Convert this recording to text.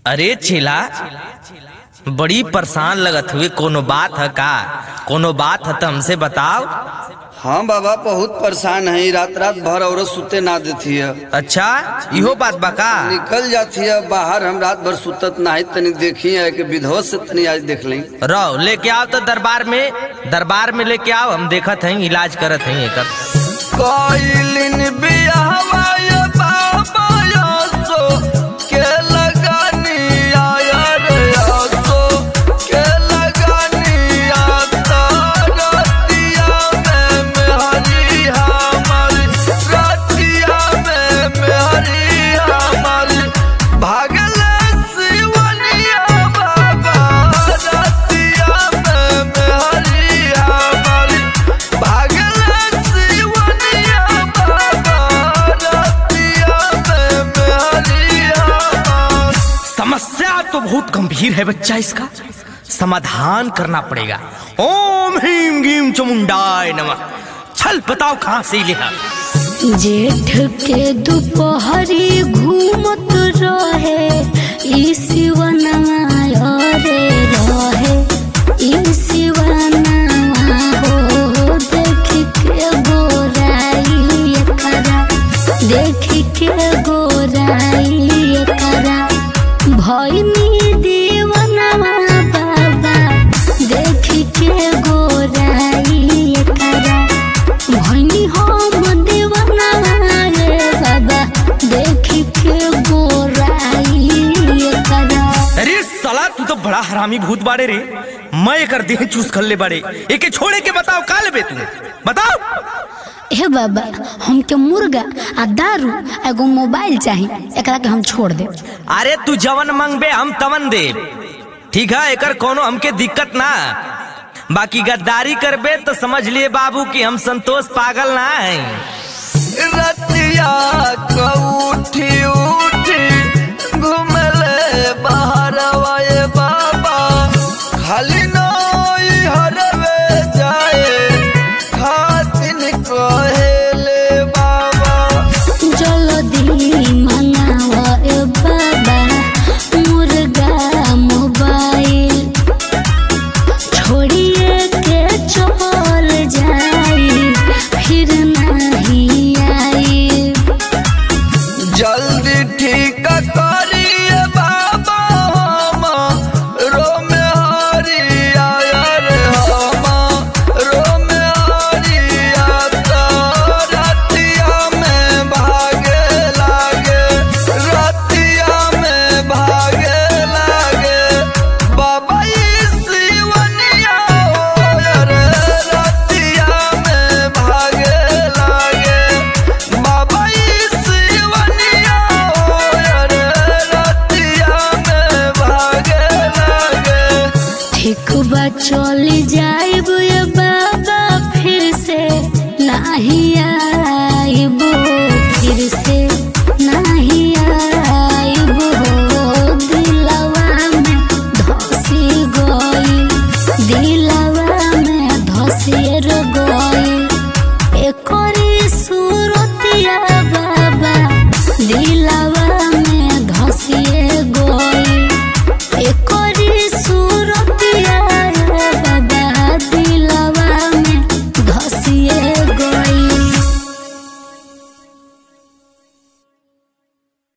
अरे छिला बड़ी परेशान लगत हुए, कोनो बात है का? कोनो बात है तो हमसे बताओ। हाँ बाबा, बहुत परेशान है। रात रात भर औरत सुते ना देती है। अच्छा इहो बात बका? निकल जाती है बाहर, हम रात भर सुतत नहीं। तनी देखी है कि विधवा से तनी आज देख लें। रहो लेके आओ तो दरबार में लेके आओ, हम देखत हैं, इलाज करत हैं एकर। कोइलिन बियाहवा ये बाबा यासो के लगानी आया रे यासो के लगानी आता रतिया में मेहरी हमारी, रतिया में मेहरी हमारी भागले शिवनिया बाबा, रतिया में मेहरी हमारी भागले समस्या तो बहुत गंभीर है बच्चा, इसका समाधान करना पड़ेगा। ओम ह्रीम ह्रीम चामुंडाय नमः। चल बताओ कहाँ से लिया? जेठ के दोपहरी घूमत रहे ई शिवनवा रे रहे ई शिवनवा हो, देखी के गोराई एकरा, देखी के गोराई एकरा भइनी दीवनवा बाबा, देखी के गोराई एकरा भइनी हम दीवनवा रे बाबा, देखी के गोराई एकरा। अरे साला तू तो बड़ा हरामी भूत बाड़े रे, मैं एकर देह चूस कर ले बाड़े। एके छोड़े के बताओ का लेबे तू, बताओ। हे बाबा, हमके मुर्गा आ दारू एगो मोबाइल चाहिए, एकरा के हम छोड़ दे। अरे तू जवन मंगबे हम तवन दे, ठीक है? एकर कोनो हमके दिक्कत ना। बाकी गद्दारी करबे तो समझ लिए बाबू कि हम संतोष पागल ना है। रतिया कउठियो